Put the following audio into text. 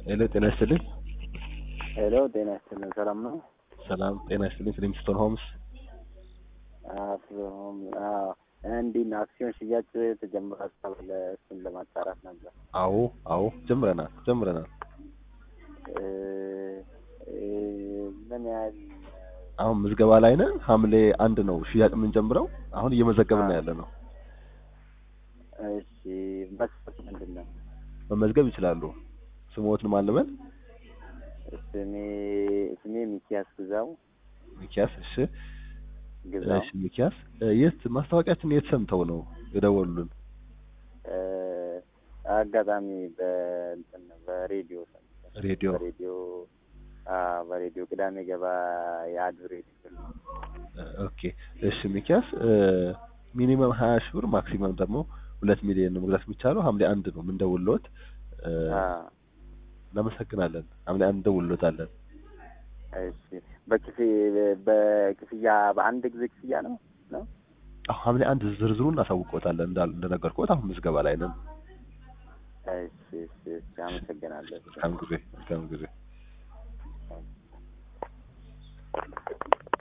ሄሎ ጤና ይስጥልኝ። ሄሎ ጤና ይስጥልኝ። ሰላም ነው? ሰላም ጤና ይስጥልኝ። ፍሊንስቶን ሆምስ። አፍሮም እንዲህ አክሲዮን ሽያጭ ተጀምሯል ተባለ። እሱን ለማጣራት ነበር። አዎ ጀምረናል። ምን ያህል አሁን ምዝገባ ላይ ነን። ሐምሌ 1 ነው ሽያጭ የምንጀምረው። አሁን እየመዘገብን ያለ ነው። እሺ መስፈርት ምንድነው? መመዝገብ ይችላሉ። ስሞትን ማን ልበል? ስሜ ሚኪያስ ግዛው። ሚኪያስ። እሺ ግዛው። እሺ ሚኪያስ፣ የት ማስታወቂያችን የት ሰምተው ነው የደወሉልን? አጋጣሚ በሬዲዮ በሬዲዮ ቅዳሜ ገባ የአድሬስ። ኦኬ እሺ ሚኪያስ፣ ሚኒመም 20 ሺህ ብር ማክሲመም ደግሞ 2 ሚሊዮን ነው መግዛት የሚቻለው። ሐምሌ 1 ነው የምንደውልዎት። እናመሰግናለን። ሐምሌ 1 እንደውልዎታለን። እሺ በክፍያ በአንድ ጊዜ ክፍያ ነው? ሐምሌ 1 ዝርዝሩን እናሳውቅዎታለን። እንደነገርኩት አሁን ምዝገባ ላይ ነን። እሺ አመሰግናለሁ። መልካም ጊዜ።